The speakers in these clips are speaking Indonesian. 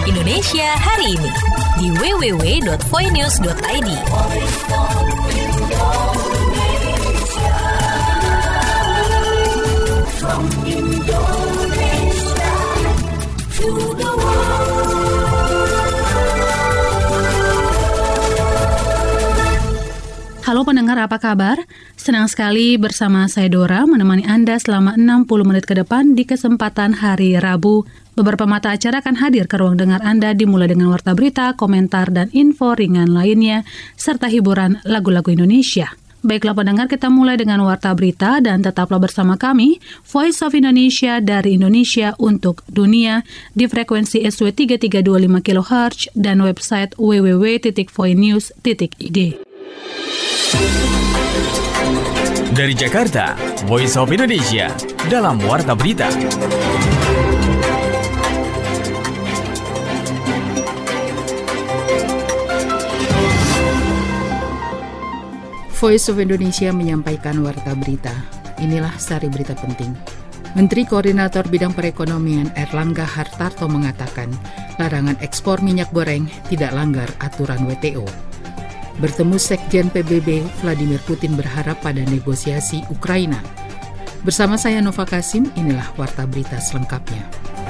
Indonesia hari ini di www.voinews.id. From Indonesia to the world. Halo pendengar, apa kabar? Senang sekali bersama saya Dora menemani Anda selama 60 menit ke depan di kesempatan hari Rabu. Beberapa mata acara akan hadir ke ruang dengar Anda dimulai dengan warta berita, komentar, dan info ringan lainnya, serta hiburan lagu-lagu Indonesia. Baiklah pendengar, kita mulai dengan warta berita dan tetaplah bersama kami, Voice of Indonesia dari Indonesia untuk dunia di frekuensi SW 3325 kHz dan website www.voinews.id. Dari Jakarta, Voice of Indonesia dalam warta berita. Voice of Indonesia menyampaikan warta berita. Inilah sari berita penting. Menteri Koordinator Bidang Perekonomian Airlangga Hartarto mengatakan larangan ekspor minyak goreng tidak langgar aturan WTO. Bertemu Sekjen PBB, Vladimir Putin berharap pada negosiasi Ukraina. Bersama saya Nova Kasim, inilah warta berita selengkapnya.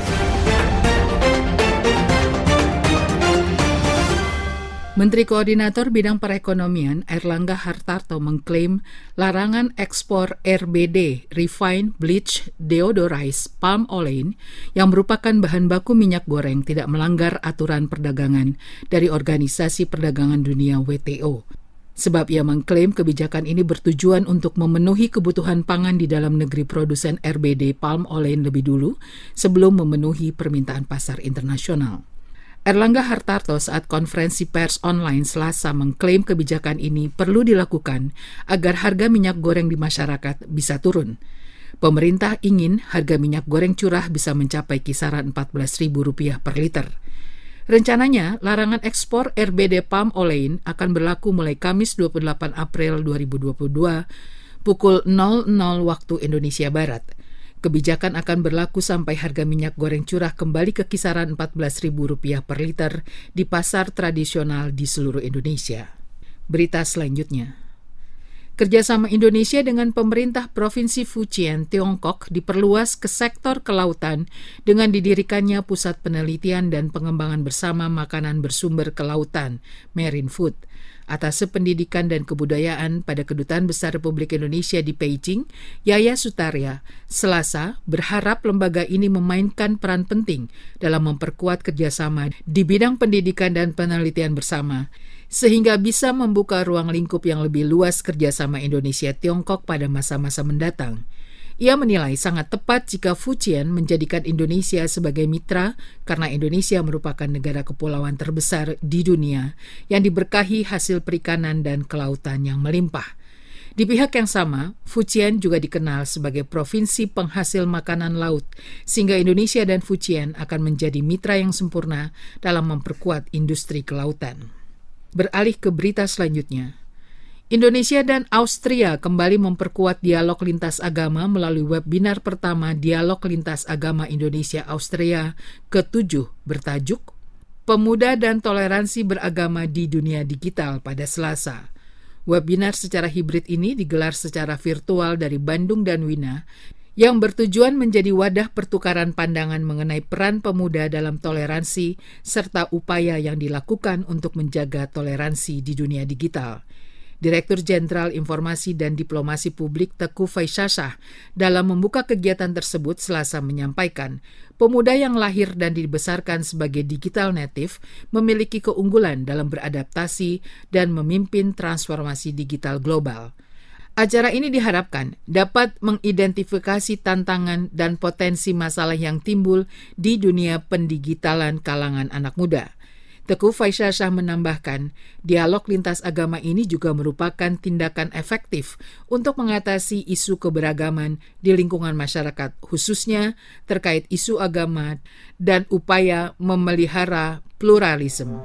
Menteri Koordinator Bidang Perekonomian Airlangga Hartarto mengklaim larangan ekspor RBD, refined bleach deodorized palm oil, yang merupakan bahan baku minyak goreng tidak melanggar aturan perdagangan dari Organisasi Perdagangan Dunia WTO. Sebab ia mengklaim kebijakan ini bertujuan untuk memenuhi kebutuhan pangan di dalam negeri produsen RBD palm oil lebih dulu sebelum memenuhi permintaan pasar internasional. Airlangga Hartarto saat konferensi pers online Selasa mengklaim kebijakan ini perlu dilakukan agar harga minyak goreng di masyarakat bisa turun. Pemerintah ingin harga minyak goreng curah bisa mencapai kisaran Rp14.000 per liter. Rencananya, larangan ekspor RBD palm oil akan berlaku mulai Kamis 28 April 2022 pukul 00 waktu Indonesia Barat. Kebijakan akan berlaku sampai harga minyak goreng curah kembali ke kisaran Rp14.000 per liter di pasar tradisional di seluruh Indonesia. Berita selanjutnya. Kerjasama Indonesia dengan pemerintah Provinsi Fujian, Tiongkok diperluas ke sektor kelautan dengan didirikannya Pusat Penelitian dan Pengembangan Bersama Makanan Bersumber Kelautan, Marine Food, atas Pendidikan dan Kebudayaan pada Kedutaan Besar Republik Indonesia di Beijing, Yaya Sutarya, Selasa berharap lembaga ini memainkan peran penting dalam memperkuat kerjasama di bidang pendidikan dan penelitian bersama, sehingga bisa membuka ruang lingkup yang lebih luas kerjasama Indonesia-Tiongkok pada masa-masa mendatang. Ia menilai sangat tepat jika Fujian menjadikan Indonesia sebagai mitra karena Indonesia merupakan negara kepulauan terbesar di dunia yang diberkahi hasil perikanan dan kelautan yang melimpah. Di pihak yang sama, Fujian juga dikenal sebagai provinsi penghasil makanan laut, sehingga Indonesia dan Fujian akan menjadi mitra yang sempurna dalam memperkuat industri kelautan. Beralih ke berita selanjutnya. Indonesia dan Austria kembali memperkuat dialog lintas agama melalui webinar pertama Dialog Lintas Agama Indonesia-Austria ke-7 bertajuk Pemuda dan Toleransi Beragama di Dunia Digital pada Selasa. Webinar secara hibrid ini digelar secara virtual dari Bandung dan Wina yang bertujuan menjadi wadah pertukaran pandangan mengenai peran pemuda dalam toleransi serta upaya yang dilakukan untuk menjaga toleransi di dunia digital. Direktur Jenderal Informasi dan Diplomasi Publik Teguh Faisyashah dalam membuka kegiatan tersebut Selasa menyampaikan, pemuda yang lahir dan dibesarkan sebagai digital native memiliki keunggulan dalam beradaptasi dan memimpin transformasi digital global. Acara ini diharapkan dapat mengidentifikasi tantangan dan potensi masalah yang timbul di dunia pendigitalan kalangan anak muda. Teguh Faisyashah menambahkan, dialog lintas agama ini juga merupakan tindakan efektif untuk mengatasi isu keberagaman di lingkungan masyarakat, khususnya terkait isu agama dan upaya memelihara pluralisme.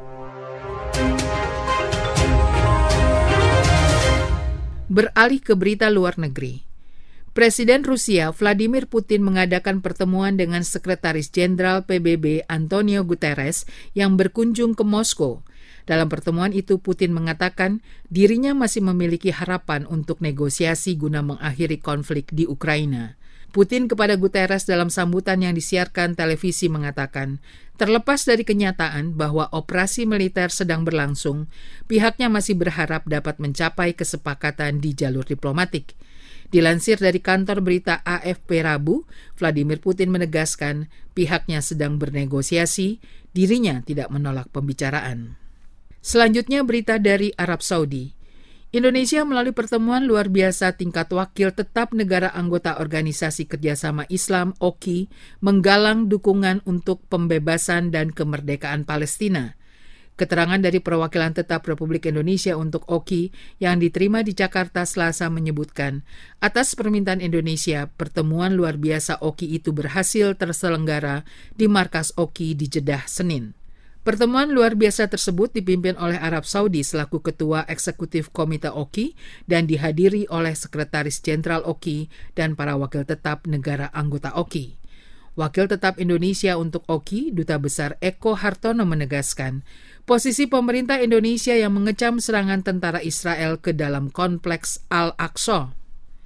Beralih ke berita luar negeri. Presiden Rusia Vladimir Putin mengadakan pertemuan dengan Sekretaris Jenderal PBB Antonio Guterres yang berkunjung ke Moskow. Dalam pertemuan itu, Putin mengatakan dirinya masih memiliki harapan untuk negosiasi guna mengakhiri konflik di Ukraina. Putin kepada Guterres dalam sambutan yang disiarkan televisi mengatakan, terlepas dari kenyataan bahwa operasi militer sedang berlangsung, pihaknya masih berharap dapat mencapai kesepakatan di jalur diplomatik. Dilansir dari kantor berita AFP Rabu, Vladimir Putin menegaskan pihaknya sedang bernegosiasi, dirinya tidak menolak pembicaraan. Selanjutnya berita dari Arab Saudi. Indonesia melalui pertemuan luar biasa tingkat wakil tetap negara anggota Organisasi Kerjasama Islam (OKI) menggalang dukungan untuk pembebasan dan kemerdekaan Palestina. Keterangan dari perwakilan tetap Republik Indonesia untuk OKI yang diterima di Jakarta Selasa menyebutkan, atas permintaan Indonesia, pertemuan luar biasa OKI itu berhasil terselenggara di markas OKI di Jeddah, Senin. Pertemuan luar biasa tersebut dipimpin oleh Arab Saudi selaku Ketua Eksekutif Komite OKI dan dihadiri oleh Sekretaris Jenderal OKI dan para wakil tetap negara anggota OKI. Wakil tetap Indonesia untuk OKI, Duta Besar Eko Hartono menegaskan, posisi pemerintah Indonesia yang mengecam serangan tentara Israel ke dalam kompleks Al-Aqsa,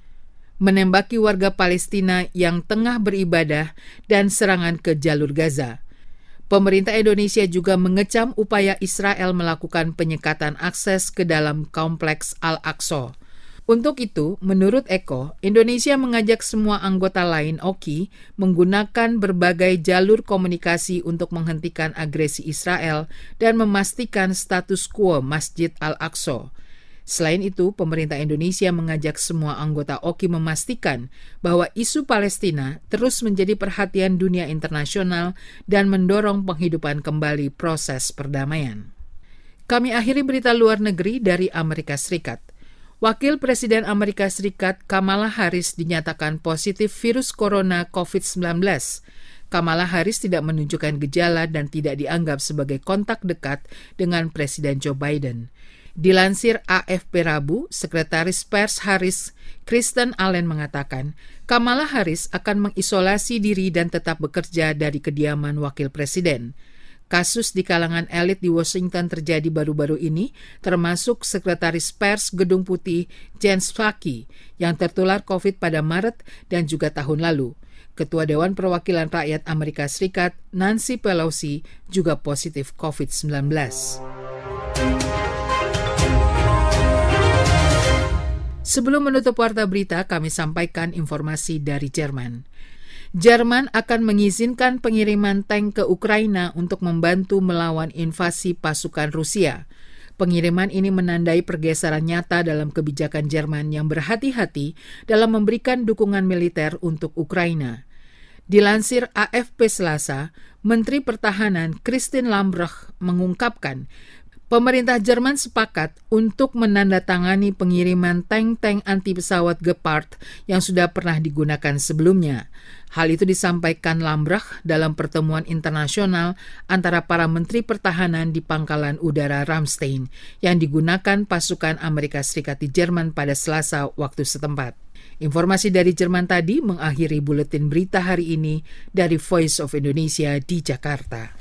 menembaki warga Palestina yang tengah beribadah, dan serangan ke jalur Gaza. Pemerintah Indonesia juga mengecam upaya Israel melakukan penyekatan akses ke dalam kompleks Al-Aqsa. Untuk itu, menurut Eko, Indonesia mengajak semua anggota lain OKI menggunakan berbagai jalur komunikasi untuk menghentikan agresi Israel dan memastikan status quo Masjid Al-Aqsa. Selain itu, pemerintah Indonesia mengajak semua anggota OKI memastikan bahwa isu Palestina terus menjadi perhatian dunia internasional dan mendorong penghidupan kembali proses perdamaian. Kami akhiri berita luar negeri dari Amerika Serikat. Wakil Presiden Amerika Serikat Kamala Harris dinyatakan positif virus corona COVID-19. Kamala Harris tidak menunjukkan gejala dan tidak dianggap sebagai kontak dekat dengan Presiden Joe Biden. Dilansir AFP Rabu, Sekretaris Pers Harris, Kristen Allen mengatakan, Kamala Harris akan mengisolasi diri dan tetap bekerja dari kediaman Wakil Presiden. Kasus di kalangan elit di Washington terjadi baru-baru ini, termasuk Sekretaris Pers Gedung Putih Jen Psaki yang tertular COVID pada Maret dan juga tahun lalu. Ketua Dewan Perwakilan Rakyat Amerika Serikat Nancy Pelosi juga positif COVID-19. Sebelum menutup warta berita, kami sampaikan informasi dari Jerman. Jerman akan mengizinkan pengiriman tank ke Ukraina untuk membantu melawan invasi pasukan Rusia. Pengiriman ini menandai pergeseran nyata dalam kebijakan Jerman yang berhati-hati dalam memberikan dukungan militer untuk Ukraina. Dilansir AFP Selasa, Menteri Pertahanan Christine Lambrecht mengungkapkan, pemerintah Jerman sepakat untuk menandatangani pengiriman tank-tank anti pesawat Gepard yang sudah pernah digunakan sebelumnya. Hal itu disampaikan Lambrecht dalam pertemuan internasional antara para menteri pertahanan di Pangkalan Udara Ramstein yang digunakan pasukan Amerika Serikat di Jerman pada Selasa waktu setempat. Informasi dari Jerman tadi mengakhiri buletin berita hari ini dari Voice of Indonesia di Jakarta.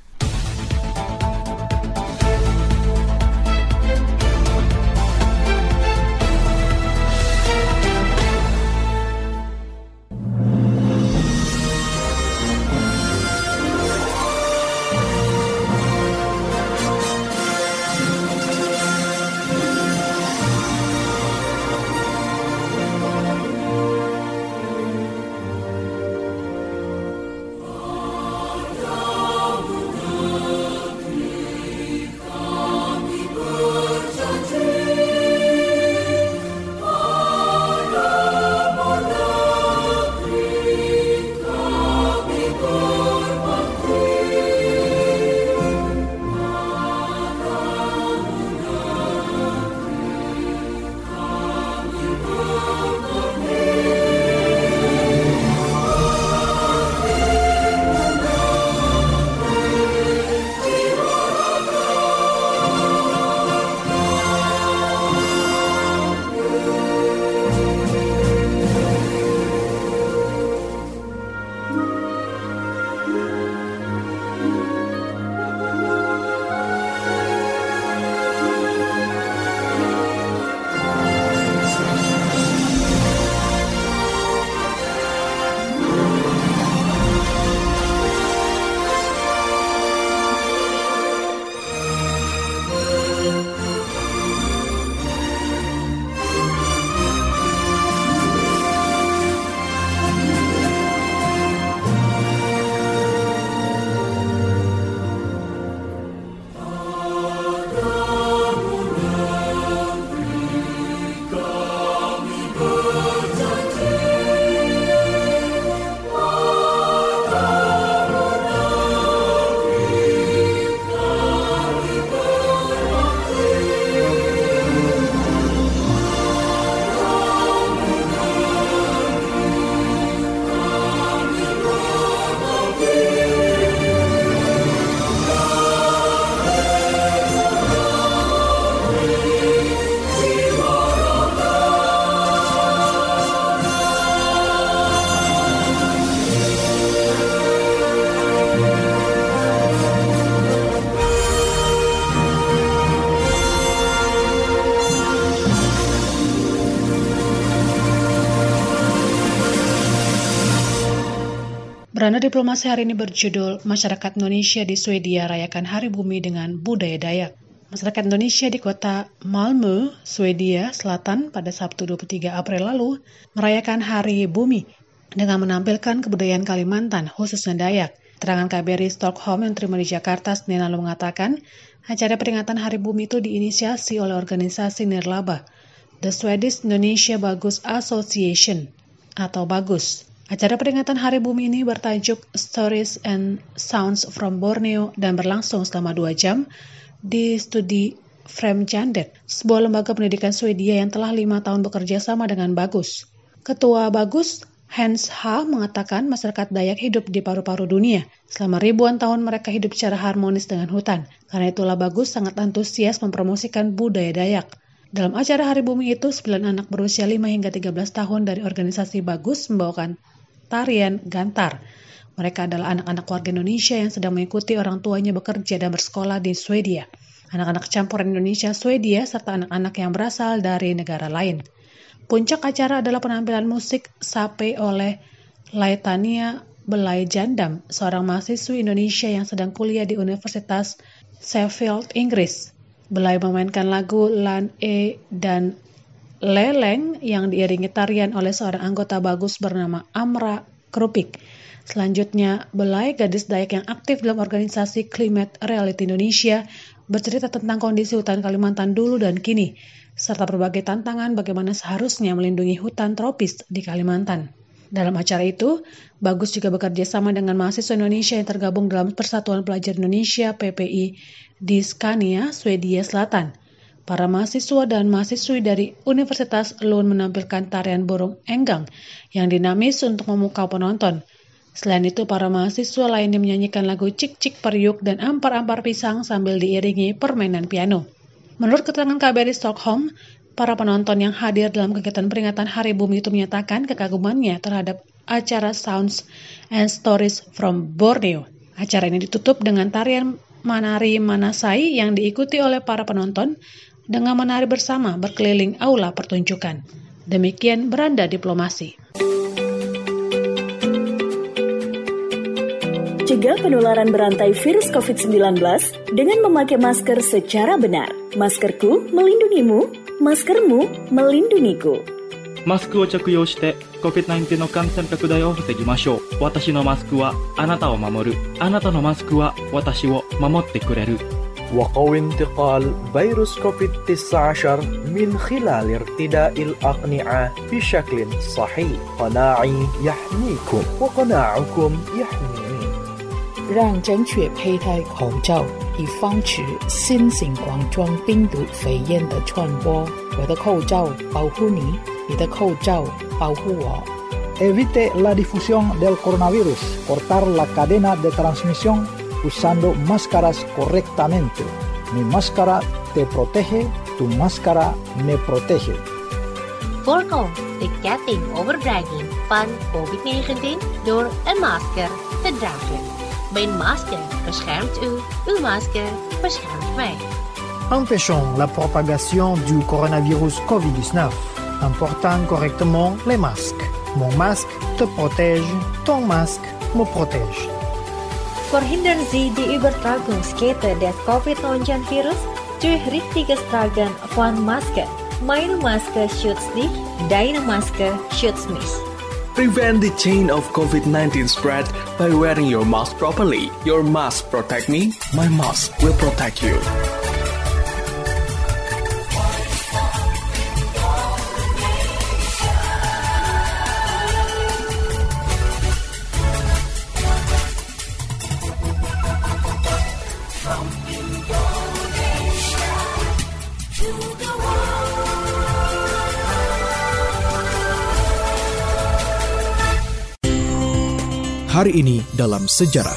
Beranda diplomasi hari ini berjudul Masyarakat Indonesia di Swedia rayakan Hari Bumi dengan budaya Dayak. Masyarakat Indonesia di kota Malmö, Swedia Selatan pada Sabtu 23 April lalu merayakan Hari Bumi dengan menampilkan kebudayaan Kalimantan, khususnya Dayak. Keterangan KBRI Stockholm yang terima di Jakarta Senin lalu mengatakan, acara peringatan Hari Bumi itu diinisiasi oleh organisasi nirlaba, The Swedish Indonesia Bagus Association atau Bagus. Acara peringatan Hari Bumi ini bertajuk Stories and Sounds from Borneo dan berlangsung selama 2 jam di studi Fremjandet, sebuah lembaga pendidikan Swedia yang telah 5 tahun bekerja sama dengan Bagus. Ketua Bagus, Hans H. mengatakan masyarakat Dayak hidup di paru-paru dunia. Selama ribuan tahun mereka hidup secara harmonis dengan hutan. Karena itulah Bagus sangat antusias mempromosikan budaya Dayak. Dalam acara Hari Bumi itu, 9 anak berusia 5 hingga 13 tahun dari organisasi Bagus membawakan tarian gantar. Mereka adalah anak-anak warga Indonesia yang sedang mengikuti orang tuanya bekerja dan bersekolah di Swedia. Anak-anak campuran Indonesia, Swedia, serta anak-anak yang berasal dari negara lain. Puncak acara adalah penampilan musik sape oleh Laetania Belai Jandam, seorang mahasiswi Indonesia yang sedang kuliah di Universitas Sheffield, Inggris. Belai memainkan lagu Lan E dan Leleng yang diiringi tarian oleh seorang anggota Bagus bernama Amra Krupik. Selanjutnya, Belai, gadis Dayak yang aktif dalam organisasi Climate Reality Indonesia, bercerita tentang kondisi hutan Kalimantan dulu dan kini, serta berbagai tantangan bagaimana seharusnya melindungi hutan tropis di Kalimantan. Dalam acara itu, Bagus juga bekerja sama dengan mahasiswa Indonesia yang tergabung dalam Persatuan Pelajar Indonesia PPI di Scania, Swedia Selatan. Para mahasiswa dan mahasiswi dari Universitas Lund menampilkan tarian burung enggang yang dinamis untuk memukau penonton. Selain itu, para mahasiswa lainnya menyanyikan lagu Cik-Cik Periuk dan Ampar-Ampar Pisang sambil diiringi permainan piano. Menurut keterangan KBRI Stockholm, para penonton yang hadir dalam kegiatan peringatan Hari Bumi itu menyatakan kekagumannya terhadap acara Sounds and Stories from Borneo. Acara ini ditutup dengan tarian menari Manasai yang diikuti oleh para penonton dengan menari bersama berkeliling aula pertunjukan. Demikian Beranda Diplomasi. Cegah penularan berantai virus COVID-19 dengan memakai masker secara benar. Maskerku melindungimu, maskermu melindungiku. マスクを着用して COVID-19 の感染拡大を防ぎましょう。私のマスクはあなたを守る。あなたのマスクは私を守ってくれる。 وقوي انتقال فيروس كوفيد-19 من خلال ارتداء الأقنعة بشكل صحيح. قناعي يحميكم وقناعكم يحميني. 让正确佩戴口罩，以防止新型冠状病毒肺炎的传播。我的口罩保护你，你的口罩保护我。 Evite la difusión del coronavirus. Cortar la cadena de transmisión usando máscaras correctamente. Mi máscara te protege, tu máscara me protege. Voorkom de ketting overdraging van COVID-19 door een masker te dragen. Mijn masker beschermt u, uw masker beschermt mij. Empêchons la propagation du coronavirus COVID-19 en portant correctement les masques. Mon masque te protège, ton masque me protège. Verhindern Sie die Übertragungskette des Covid-19-Virus durch richtiges Tragen von Maske. Meine Maske schützt dich, deine Maske schützt mich. Prevent the chain of COVID-19 spread by wearing your mask properly. Your mask protect me, my mask will protect you. Hari ini dalam sejarah.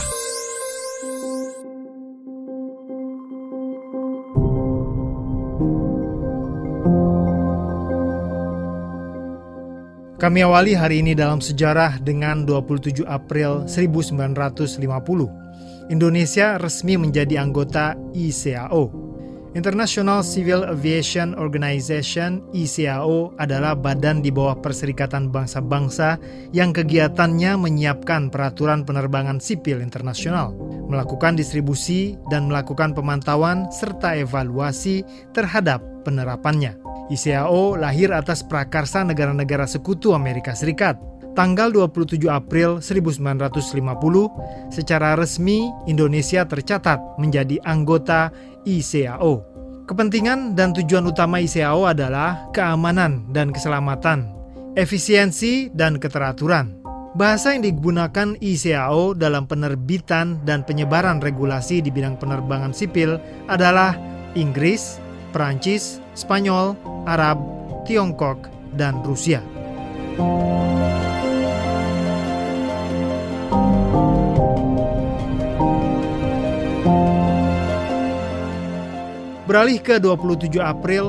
Kami awali hari ini dalam sejarah dengan 27 April 1950. Indonesia resmi menjadi anggota ICAO. International Civil Aviation Organization (ICAO) adalah badan di bawah Perserikatan Bangsa-Bangsa yang kegiatannya menyiapkan peraturan penerbangan sipil internasional, melakukan distribusi dan melakukan pemantauan serta evaluasi terhadap penerapannya. ICAO lahir atas prakarsa negara-negara sekutu Amerika Serikat. Tanggal 27 April 1950, secara resmi Indonesia tercatat menjadi anggota ICAO. Kepentingan dan tujuan utama ICAO adalah keamanan dan keselamatan, efisiensi dan keteraturan. Bahasa yang digunakan ICAO dalam penerbitan dan penyebaran regulasi di bidang penerbangan sipil adalah Inggris, Perancis, Spanyol, Arab, Tiongkok, dan Rusia. Beralih ke 27 April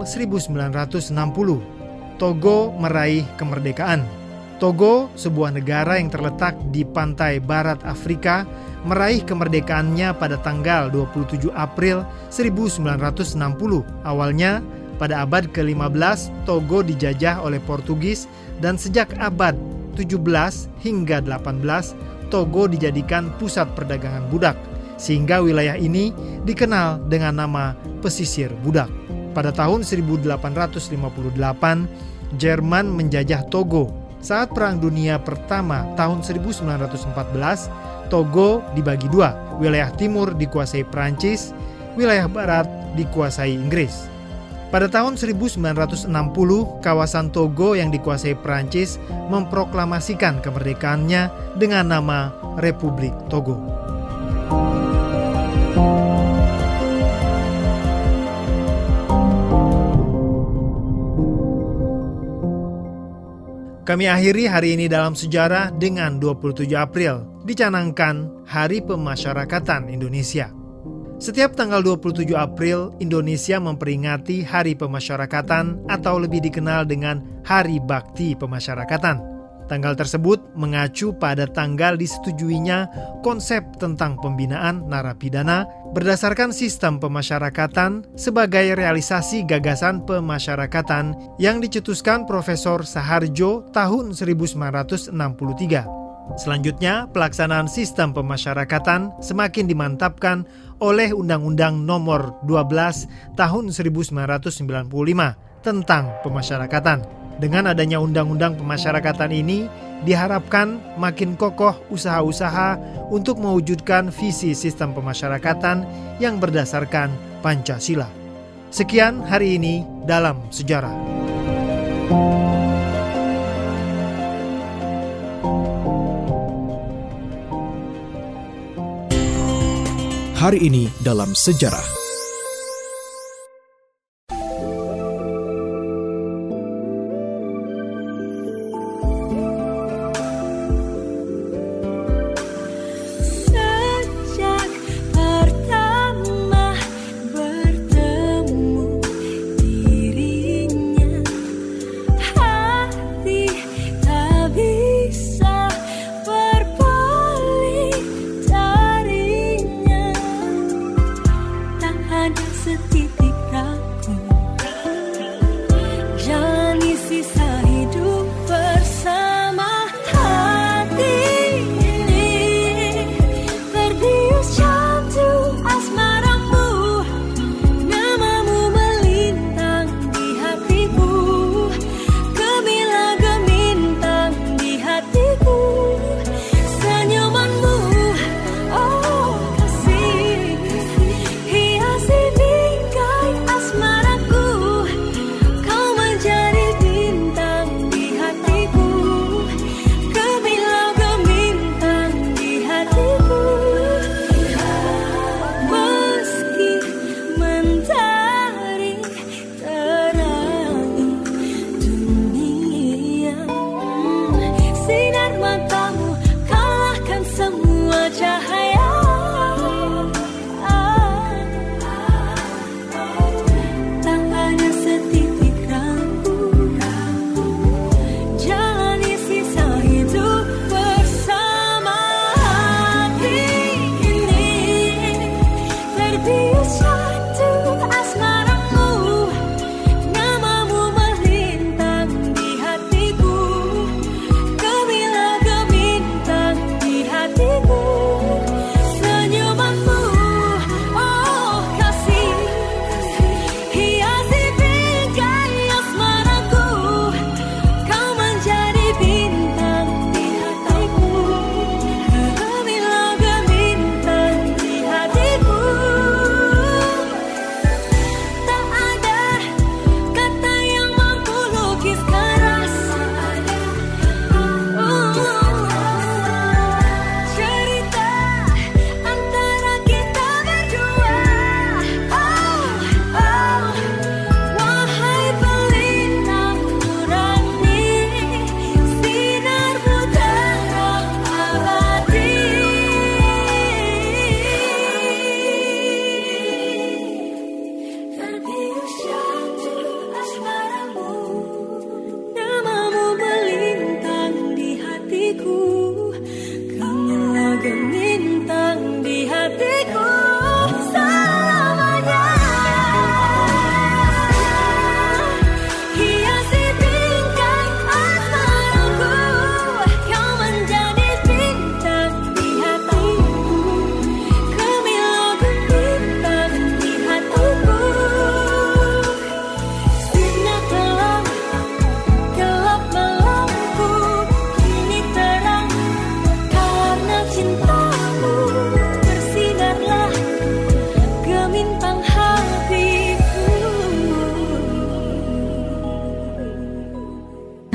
1960, Togo meraih kemerdekaan. Togo, sebuah negara yang terletak di pantai barat Afrika, meraih kemerdekaannya pada tanggal 27 April 1960. Awalnya, pada abad ke-15, Togo dijajah oleh Portugis dan sejak abad 17 hingga 18, Togo dijadikan pusat perdagangan budak, sehingga wilayah ini dikenal dengan nama Pesisir Budak. Pada tahun 1858, Jerman menjajah Togo. Saat Perang Dunia Pertama tahun 1914, Togo dibagi dua. Wilayah timur dikuasai Prancis, wilayah barat dikuasai Inggris. Pada tahun 1960, kawasan Togo yang dikuasai Prancis memproklamasikan kemerdekaannya dengan nama Republik Togo. Kami akhiri hari ini dalam sejarah dengan 27 April, dicanangkan Hari Pemasyarakatan Indonesia. Setiap tanggal 27 April, Indonesia memperingati Hari Pemasyarakatan atau lebih dikenal dengan Hari Bakti Pemasyarakatan. Tanggal tersebut mengacu pada tanggal disetujuinya konsep tentang pembinaan narapidana berdasarkan sistem pemasyarakatan sebagai realisasi gagasan pemasyarakatan yang dicetuskan Profesor Saharjo tahun 1963. Selanjutnya, pelaksanaan sistem pemasyarakatan semakin dimantapkan oleh Undang-Undang Nomor 12 Tahun 1995 tentang pemasyarakatan. Dengan adanya Undang-Undang Pemasyarakatan ini, diharapkan makin kokoh usaha-usaha untuk mewujudkan visi sistem pemasyarakatan yang berdasarkan Pancasila. Sekian hari ini dalam sejarah. Hari ini dalam sejarah.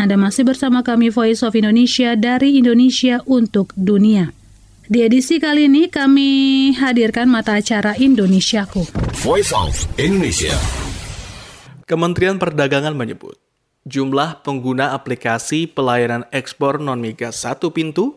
Anda masih bersama kami Voice of Indonesia dari Indonesia untuk Dunia. Di edisi kali ini kami hadirkan mata acara Indonesiaku. Voice of Indonesia. Kementerian Perdagangan menyebut, jumlah pengguna aplikasi pelayanan ekspor non-migas satu pintu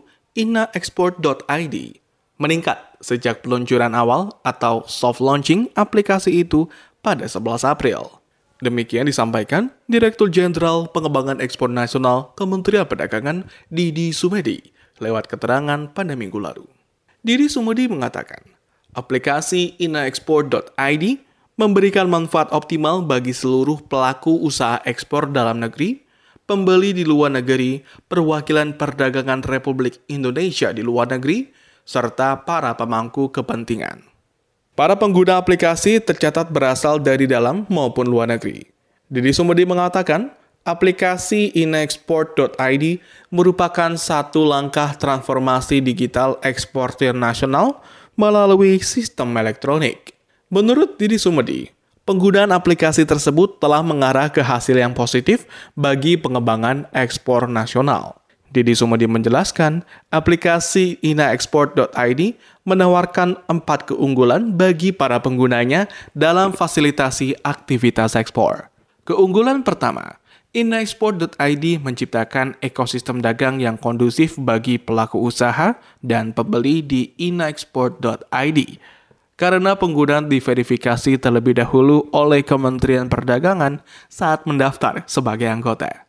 inaexport.id meningkat sejak peluncuran awal atau soft launching aplikasi itu pada 11 April. Demikian disampaikan Direktur Jenderal Pengembangan Ekspor Nasional Kementerian Perdagangan Didi Sumedi lewat keterangan pada minggu lalu. Didi Sumedi mengatakan, aplikasi inaexport.id memberikan manfaat optimal bagi seluruh pelaku usaha ekspor dalam negeri, pembeli di luar negeri, perwakilan perdagangan Republik Indonesia di luar negeri, serta para pemangku kepentingan. Para pengguna aplikasi tercatat berasal dari dalam maupun luar negeri. Didi Sumedi mengatakan, aplikasi inaexport.id merupakan satu langkah transformasi digital eksportir nasional melalui sistem elektronik. Menurut Didi Sumedi, penggunaan aplikasi tersebut telah mengarah ke hasil yang positif bagi pengembangan ekspor nasional. Didi Sumedi menjelaskan, aplikasi inaexport.id menawarkan 4 keunggulan bagi para penggunanya dalam fasilitasi aktivitas ekspor. Keunggulan pertama, inaexport.id menciptakan ekosistem dagang yang kondusif bagi pelaku usaha dan pembeli di inaexport.id. Karena penggunaan diverifikasi terlebih dahulu oleh Kementerian Perdagangan saat mendaftar sebagai anggota.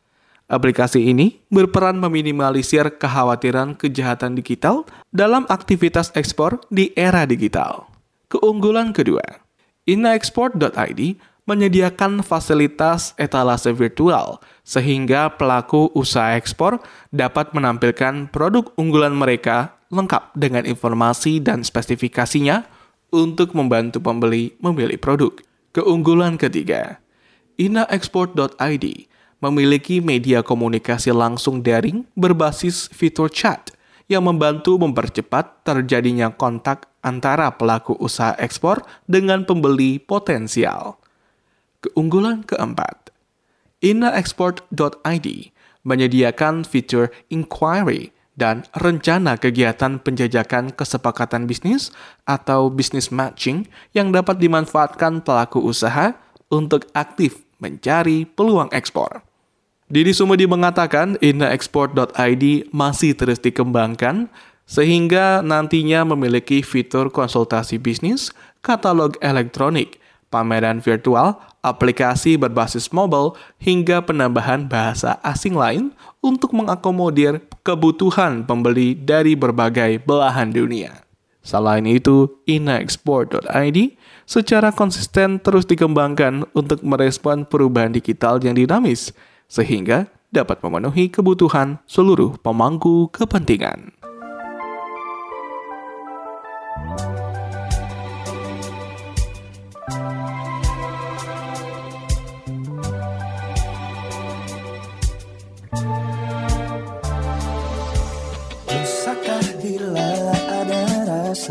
Aplikasi ini berperan meminimalisir kekhawatiran kejahatan digital dalam aktivitas ekspor di era digital. Keunggulan kedua, inaexport.id menyediakan fasilitas etalase virtual sehingga pelaku usaha ekspor dapat menampilkan produk unggulan mereka lengkap dengan informasi dan spesifikasinya untuk membantu pembeli memilih produk. Keunggulan ketiga, inaexport.id memiliki media komunikasi langsung daring berbasis fitur chat yang membantu mempercepat terjadinya kontak antara pelaku usaha ekspor dengan pembeli potensial. Keunggulan keempat, inaexport.id menyediakan fitur inquiry dan rencana kegiatan penjajakan kesepakatan bisnis atau business matching yang dapat dimanfaatkan pelaku usaha untuk aktif mencari peluang ekspor. Didi Sumedi mengatakan inaexport.id masih terus dikembangkan sehingga nantinya memiliki fitur konsultasi bisnis, katalog elektronik, pameran virtual, aplikasi berbasis mobile, hingga penambahan bahasa asing lain untuk mengakomodir kebutuhan pembeli dari berbagai belahan dunia. Selain itu, inaexport.id secara konsisten terus dikembangkan untuk merespon perubahan digital yang dinamis, sehingga dapat memenuhi kebutuhan seluruh pemangku kepentingan. Bisakah bila ada rasa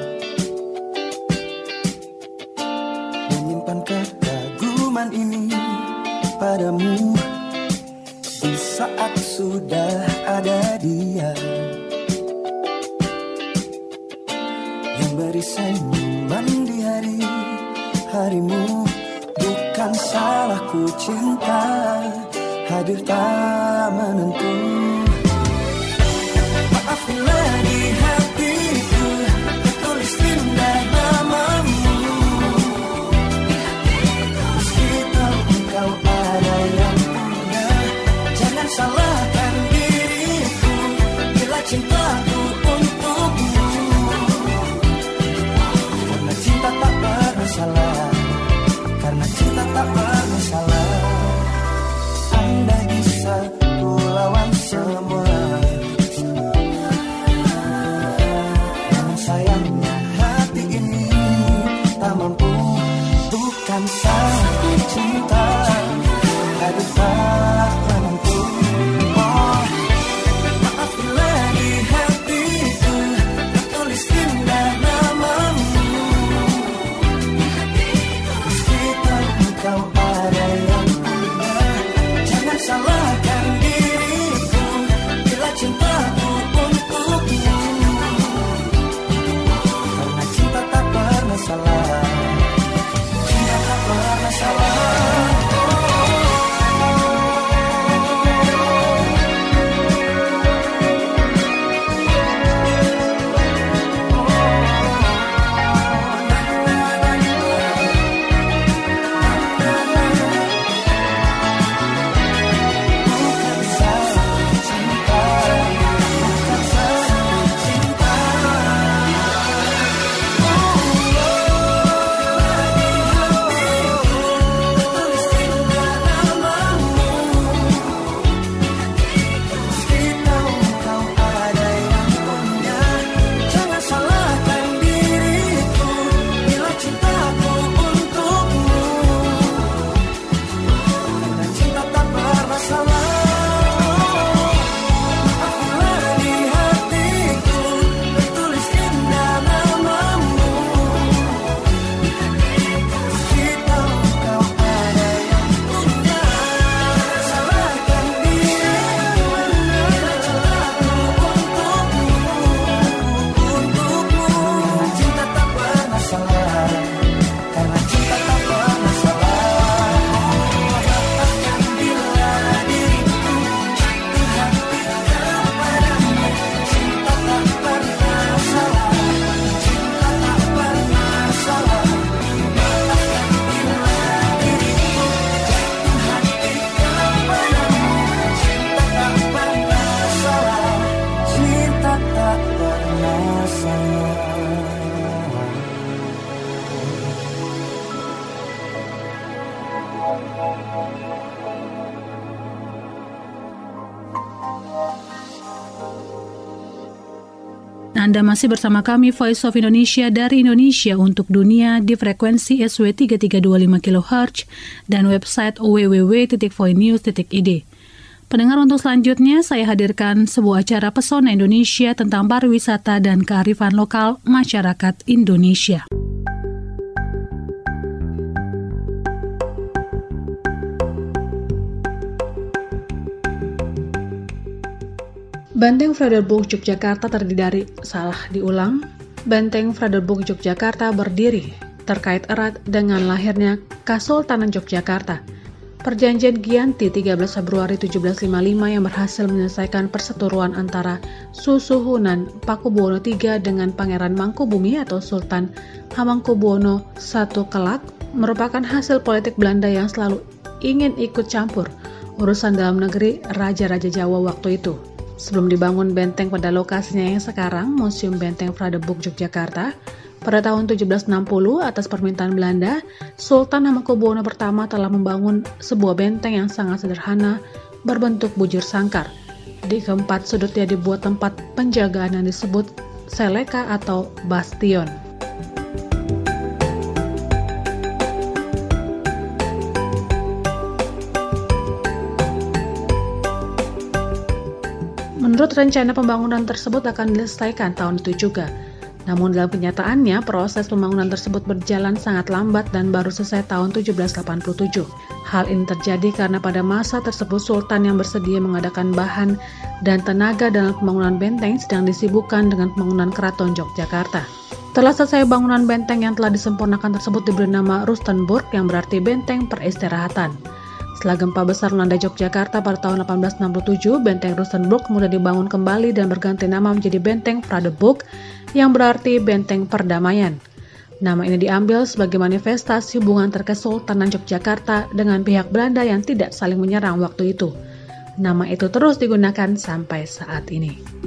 menyimpan kekaguman ini padamu di saat sudah ada dia yang beri senyuman di hari-harimu. Bukan salahku cinta hadir tak menentu. Maafilah di hatiku tertulis indah namamu. Meski tahu engkau ada yang punya, jangan salahkan diriku bila cintaku untukmu. Karena cinta tak pernah salah, karena cinta tak pernah salah. Andai bisa ku lawan semua, salah. Cinta tak pernah salah. Anda masih bersama kami Voice of Indonesia dari Indonesia untuk dunia di frekuensi SW 3325 kHz dan website www.voinews.id. Pendengar, untuk selanjutnya saya hadirkan sebuah acara Pesona Indonesia tentang pariwisata dan kearifan lokal masyarakat Indonesia. Benteng Frederburg Yogyakarta Benteng Frederburg Yogyakarta berdiri terkait erat dengan lahirnya Kesultanan Yogyakarta. Perjanjian Giyanti 13 Februari 1755 yang berhasil menyelesaikan perseteruan antara Susuhunan Pakubuwono III dengan Pangeran Mangkubumi atau Sultan Hamengkubuwono I kelak merupakan hasil politik Belanda yang selalu ingin ikut campur urusan dalam negeri raja-raja Jawa waktu itu. Sebelum dibangun benteng pada lokasinya yang sekarang, Museum Benteng Frederburg Yogyakarta, pada tahun 1760 atas permintaan Belanda, Sultan Hamengkubuwono I telah membangun sebuah benteng yang sangat sederhana berbentuk bujur sangkar. Di keempat sudutnya dibuat tempat penjagaan yang disebut seleka atau bastion. Menurut rencana pembangunan tersebut akan diselesaikan tahun itu juga. Namun dalam kenyataannya, proses pembangunan tersebut berjalan sangat lambat dan baru selesai tahun 1787. Hal ini terjadi karena pada masa tersebut Sultan yang bersedia mengadakan bahan dan tenaga dalam pembangunan benteng sedang disibukkan dengan pembangunan Keraton Yogyakarta. Setelah selesai bangunan benteng yang telah disempurnakan tersebut diberi nama Rustenburg yang berarti benteng peristirahatan. Setelah gempa besar melanda Yogyakarta pada tahun 1867, Benteng Rustenburg kemudian dibangun kembali dan berganti nama menjadi Benteng Frederburg yang berarti Benteng Perdamaian. Nama ini diambil sebagai manifestasi hubungan Kesultanan Yogyakarta dengan pihak Belanda yang tidak saling menyerang waktu itu. Nama itu terus digunakan sampai saat ini.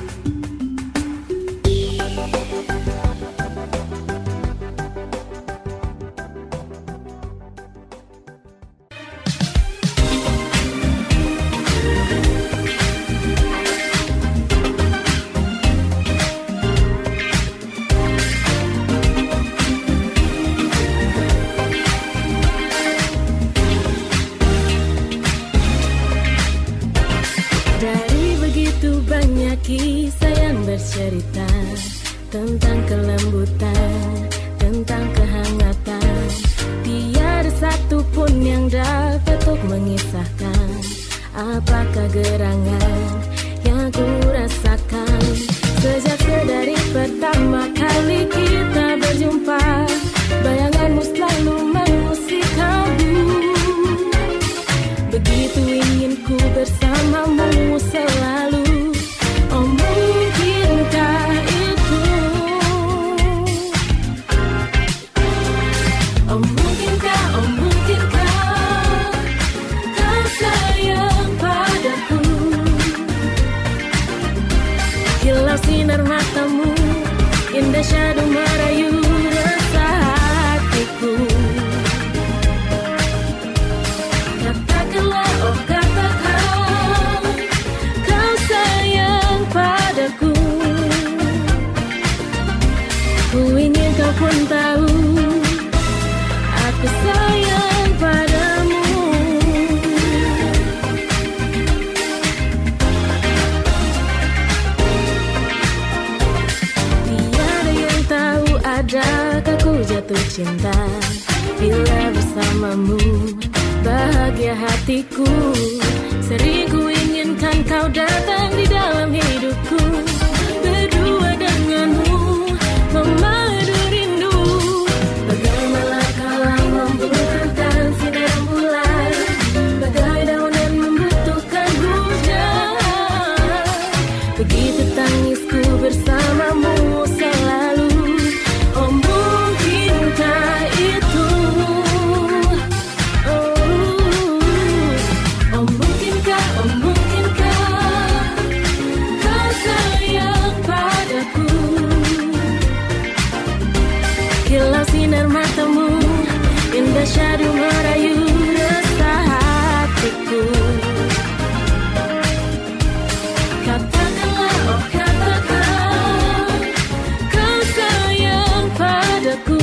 Kisah yang bercerita tentang kelembutan, tentang kehangatan. Tiada satu pun yang dapat untuk mengisahkan apakah gerangan yang ku rasakan sejak sedari pertama kali kita berjumpa. Bisakah ku jatuh cinta bila bersamamu, bahagia hatiku. Sering ku inginkan kau datang di dalam hidupku, berdua denganmu memadu rindu. Bagaimana kalau membutuhkan sinar bulan, bagai daunan membutuhkan hujan. Begitu tangisku bersamamu selalu. Oh mungkinkah itu? Oh mungkinkah kau sayang padaku? Kilau sinar matamu, indah syadu merayu resah hatiku. Katakanlah, oh katakan, kau sayang padaku.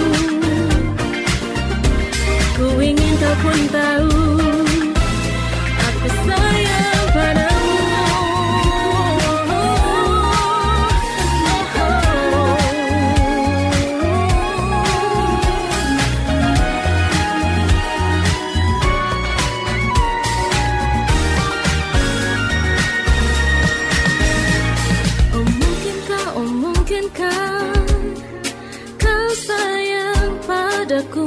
Ku ingin kau pun tahu, aku sayang padamu. Oh mungkinkah kau sayang padaku?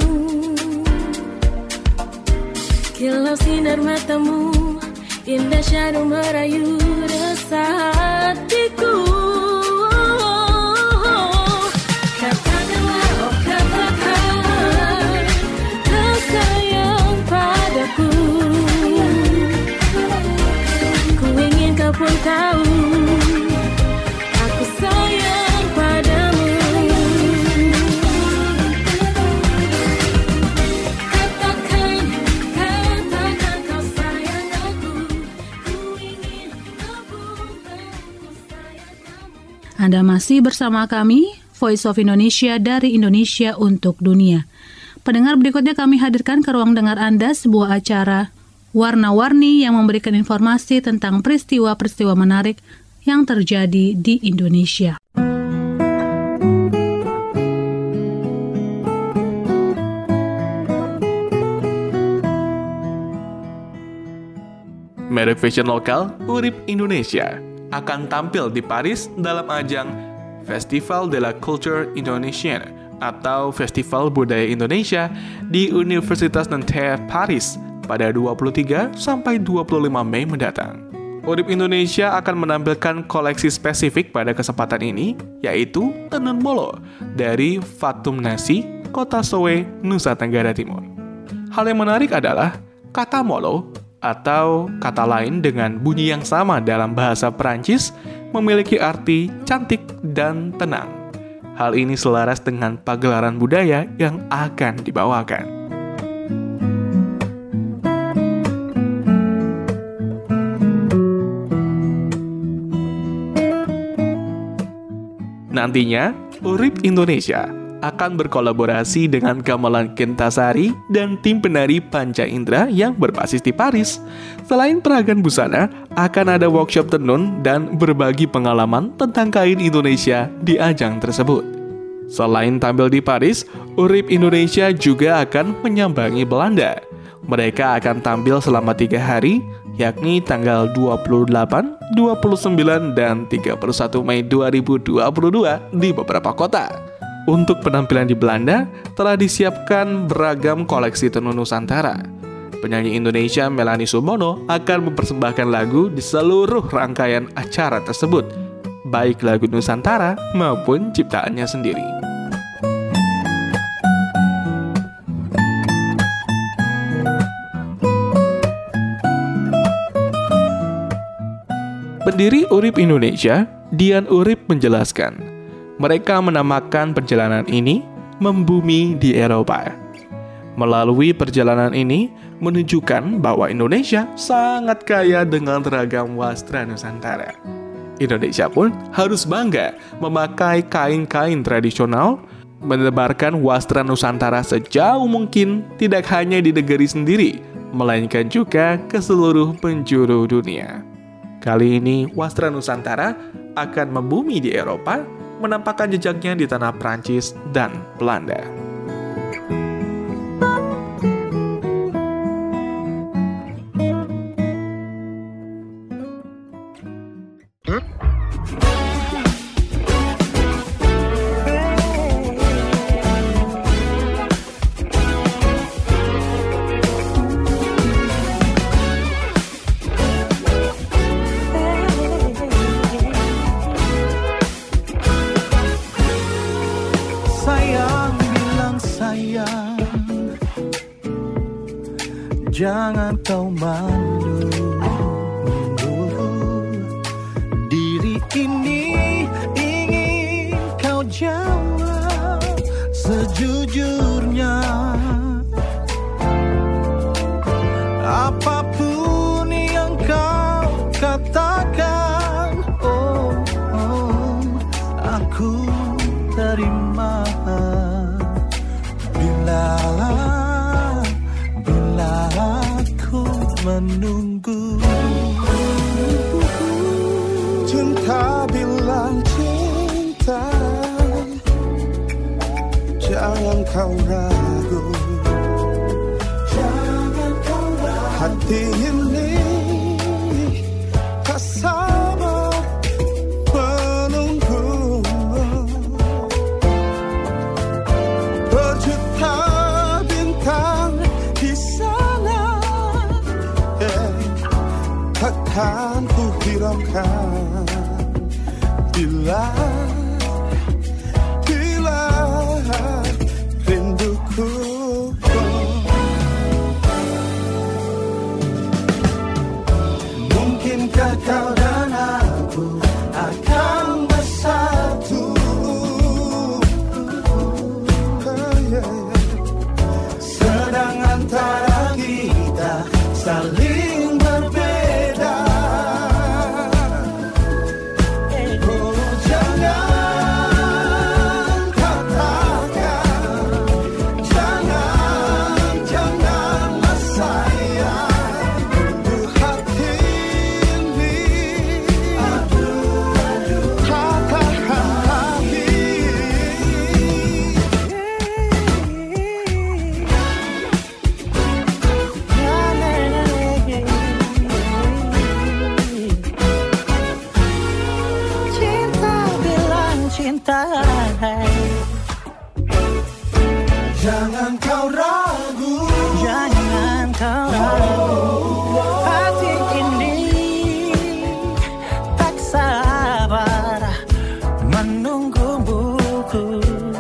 Kilau sinar matamu, indah syadu merayu resah hatiku. Katakanlah, oh katakan, kau sayang padaku. Ku ingin kau pun tahu, aku sayang padamu. Katakan, katakan kau sayang aku. Ku ingin kau pun tahu, sayang kamu. Anda masih bersama kami, Voice of Indonesia dari Indonesia untuk Dunia. Pendengar, berikutnya kami hadirkan ke ruang dengar Anda sebuah acara warna-warni yang memberikan informasi tentang peristiwa-peristiwa menarik yang terjadi di Indonesia. Merek fashion lokal Urip Indonesia akan tampil di Paris dalam ajang Festival de la Culture Indonesienne atau Festival Budaya Indonesia di Universitas Nanterre Paris pada 23 sampai 25 Mei mendatang. Urip Indonesia akan menampilkan koleksi spesifik pada kesempatan ini, yaitu tenun molo dari Fatum Nasi, Kota Sowe, Nusa Tenggara Timur. Hal yang menarik adalah kata molo atau kata lain dengan bunyi yang sama dalam bahasa Perancis memiliki arti cantik dan tenang. Hal ini selaras dengan pagelaran budaya yang akan dibawakan. Nantinya, Urip Indonesia akan berkolaborasi dengan Gamelan Kentasari dan tim penari Panca Indra yang berbasis di Paris. Selain peragaan busana, akan ada workshop tenun dan berbagi pengalaman tentang kain Indonesia di ajang tersebut. Selain tampil di Paris, Urip Indonesia juga akan menyambangi Belanda. Mereka akan tampil selama 3 hari, yakni tanggal 28, 29, dan 31 Mei 2022 di beberapa kota. Untuk penampilan di Belanda, telah disiapkan beragam koleksi tenun Nusantara. Penyanyi Indonesia Melanie Sumono akan mempersembahkan lagu di seluruh rangkaian acara tersebut, baik lagu Nusantara maupun ciptaannya sendiri. Pendiri Urip Indonesia, Dian Urip menjelaskan, mereka menamakan perjalanan ini Membumi di Eropa. Melalui perjalanan ini menunjukkan bahwa Indonesia sangat kaya dengan ragam wastra Nusantara. Indonesia pun harus bangga memakai kain-kain tradisional, menebarkan wastra Nusantara sejauh mungkin tidak hanya di negeri sendiri, melainkan juga ke seluruh penjuru dunia. Kali ini wastra Nusantara akan membumi di Eropa menampakkan jejaknya di tanah Prancis dan Belanda. Jangan kau malu, diri ini ingin kau jawab sejujurnya. Apapun yang kau katakan, aku terima. Menunggu cinta bilang cinta, jangan kau ragu, hati ini tak sabar menunggu. Berjuta bintang di sana takkan ku hiraukan bila rinduku. Mungkinkah kau dan aku akan bersatu, sedang antara kita saling berbeda. Jangan kau ragu, jangan kau ragu, hati ini tak sabar menunggu buku.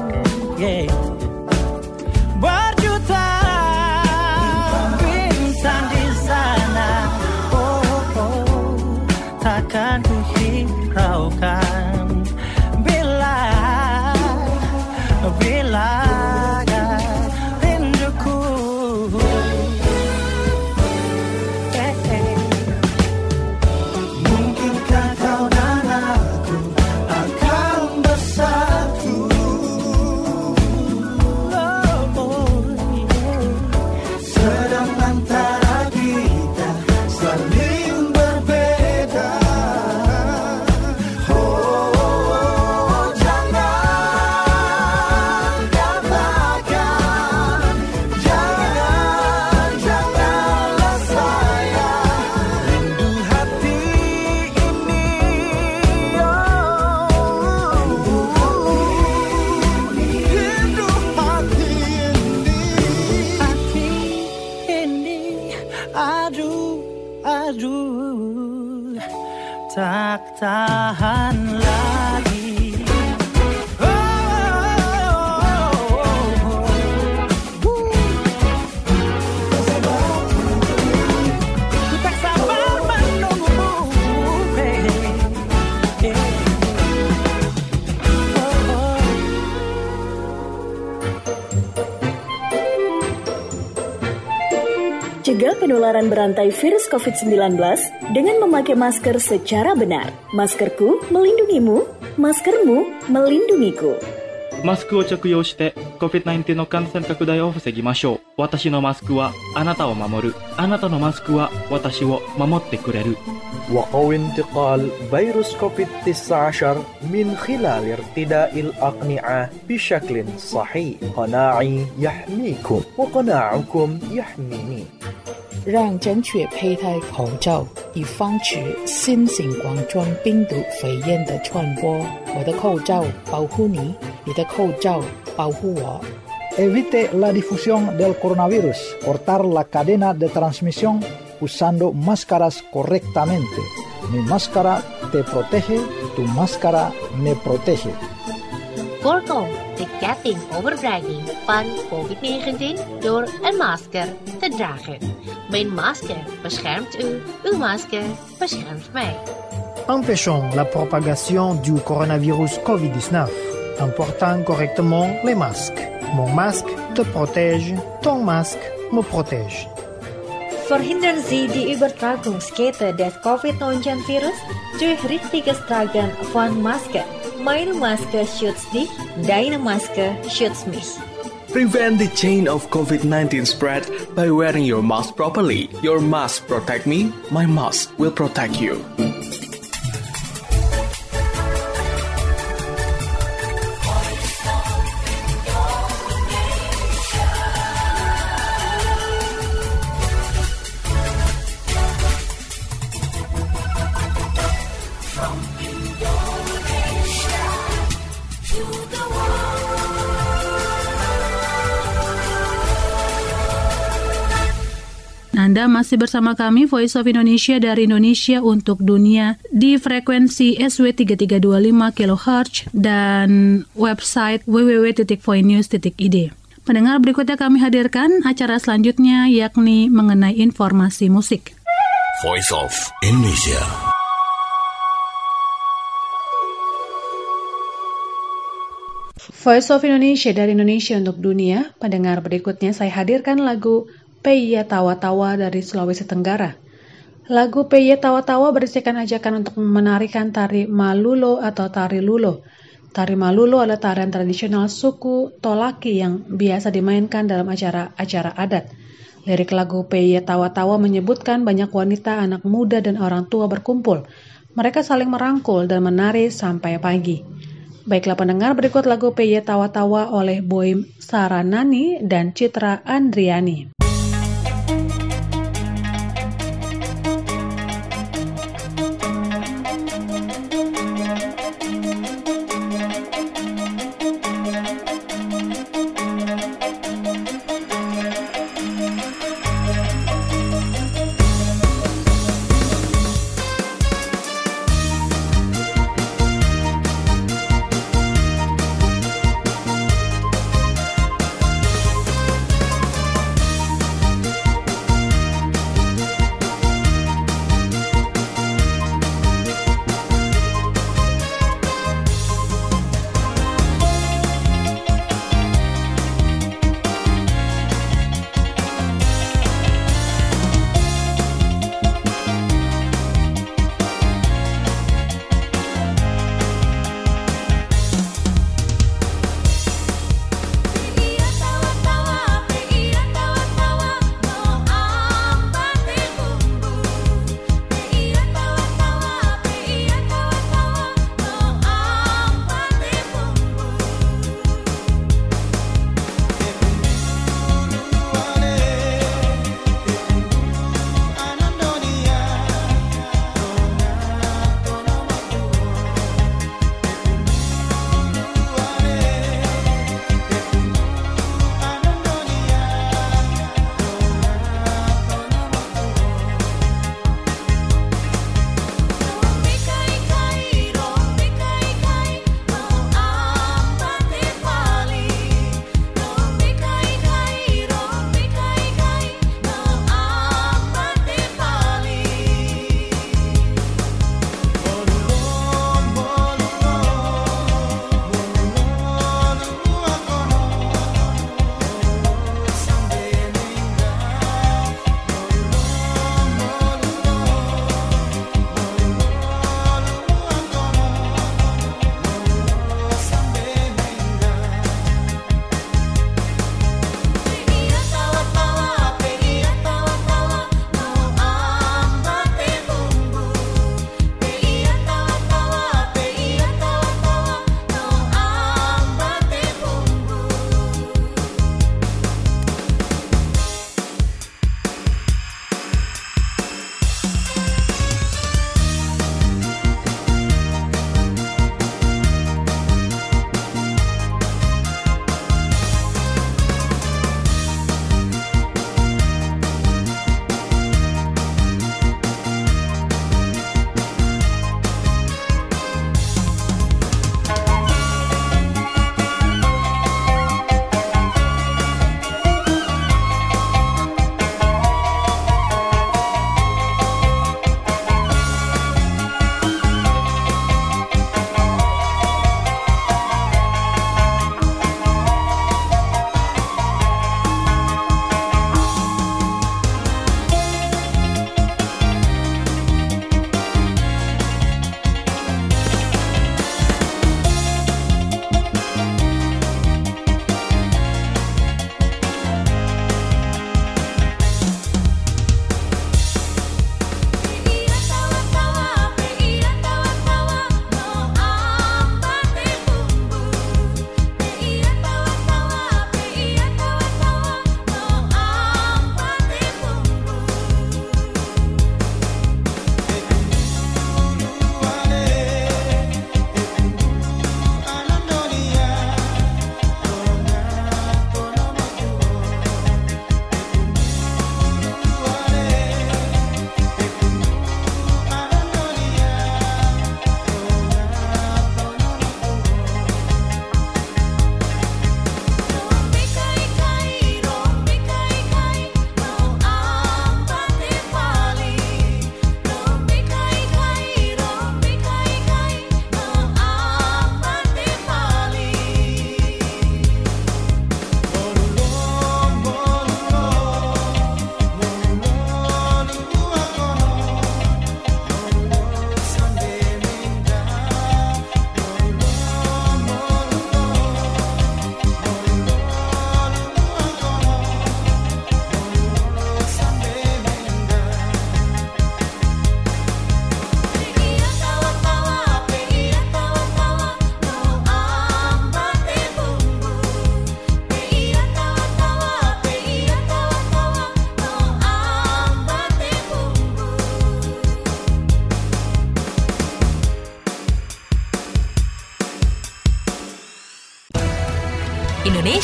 Berjuta bintang di sana, takkan ku hiraukan bila rinduku. Mungkinkah kau dan aku akan bersatu, sedang antara kita saling berbeda. Aduh, tak tahan lagi. Tak sabar menunggumu, Cegah penularan berantai virus COVID-19 dengan memakai masker secara benar. Maskerku melindungimu, maskermu melindungiku. マスクを着用して COVID-19 の感染拡大を防ぎましょう。私のマスクはあなたを守る。あなたのマスクは私を守ってくれる。 وقوي انتقال فيروس كوفيد-19 من خلال ارتداء الأقنعة بشكل صحيح. قناعي يحميكم وقناعكم يحميني. 让正确佩戴口罩，以防止新型冠状病毒肺炎的传播。我的口罩保护你，你的口罩保护我。 Evite la difusión del coronavirus. Cortar la cadena de transmisión usando máscaras correctamente. Mi máscara te protege, tu máscara me protege. Voorkom de ketting overdraging van COVID-19 door een masker te dragen. Mijn masker beschermt u, uw masker beschermt mij. Empêchons la propagation du coronavirus COVID-19 en portant correctement les masques. Mon masque te protège, ton masque me protège. Verhindern Sie die Übertragungskette des Covid-19-Virus durch richtiges Tragen von Maske. Meine Maske schützt dich, deine Maske schützt mich. Prevent the chain of COVID-19 spread by wearing your mask properly. Your mask protect me, my mask will protect you. Anda masih bersama kami Voice of Indonesia dari Indonesia untuk dunia di frekuensi SW 3325 kHz dan website www.voinews.id. Pendengar, berikutnya kami hadirkan acara selanjutnya yakni mengenai informasi musik. Voice of Indonesia. Voice of Indonesia dari Indonesia untuk dunia. Pendengar, berikutnya saya hadirkan lagu Peiya Tawa-Tawa dari Sulawesi Tenggara. Lagu Peiya Tawa-Tawa berisikan ajakan untuk menarikan tari Malulo atau tari Lulo. Tari Malulo adalah tarian tradisional suku Tolaki yang biasa dimainkan dalam acara-acara adat. Lirik lagu Peiya Tawa-Tawa menyebutkan banyak wanita, anak muda, dan orang tua berkumpul. Mereka saling merangkul dan menari sampai pagi. Baiklah pendengar, berikut lagu Peiya Tawa-Tawa oleh Boim Saranani dan Citra Andriani.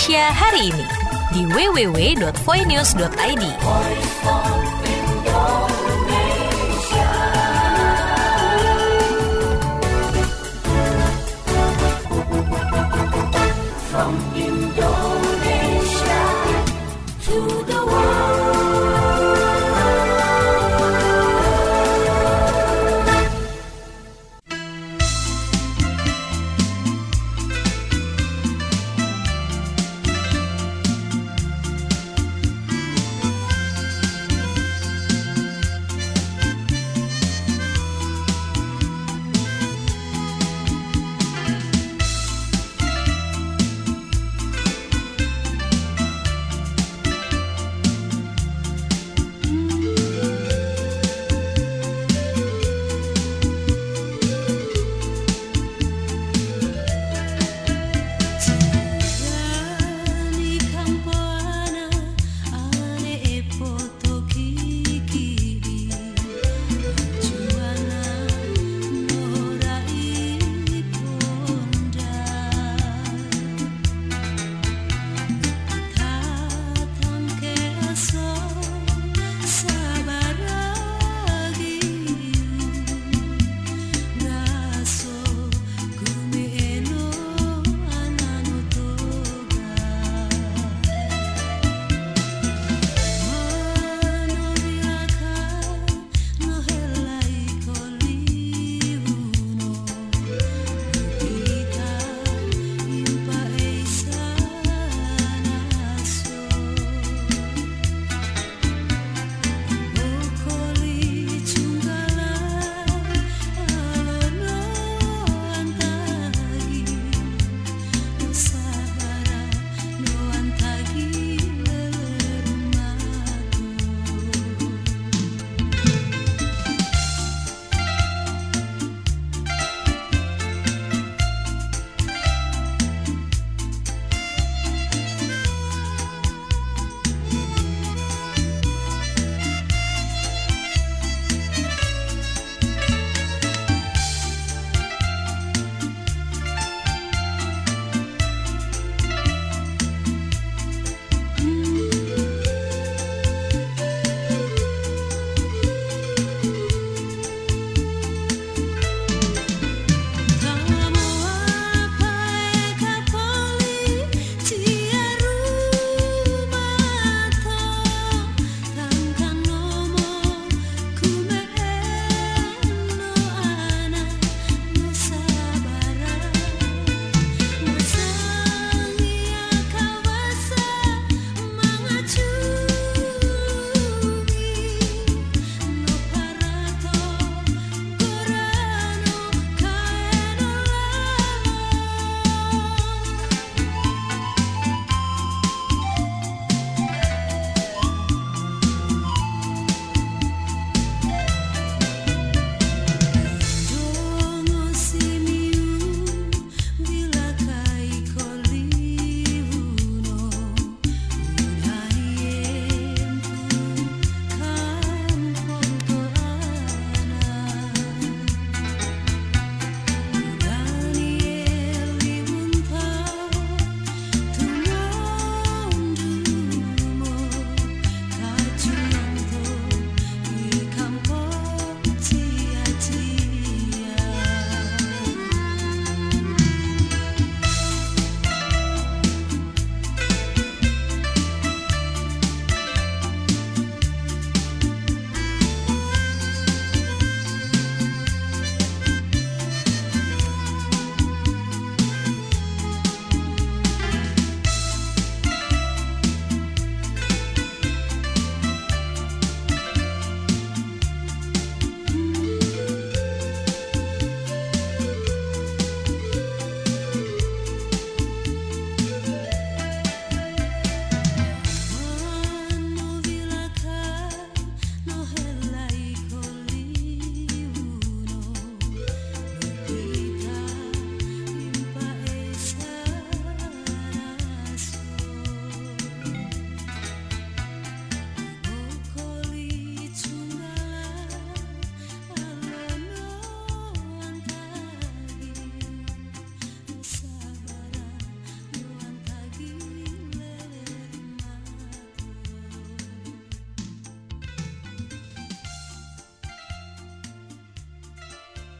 Indonesia hari ini di www.voinews.id. From Indonesia to the world.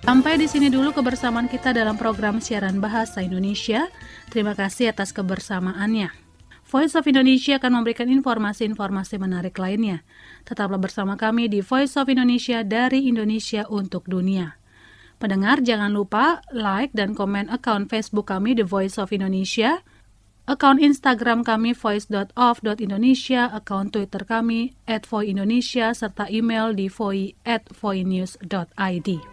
Sampai di sini dulu kebersamaan kita dalam program siaran Bahasa Indonesia. Terima kasih atas kebersamaannya. Voice of Indonesia akan memberikan informasi-informasi menarik lainnya. Tetaplah bersama kami di Voice of Indonesia dari Indonesia untuk dunia. Pendengar, jangan lupa like dan komen akun Facebook kami The Voice of Indonesia, akun Instagram kami voice.of.indonesia, akun Twitter kami @voindonesia, serta email di voi@voinews.id.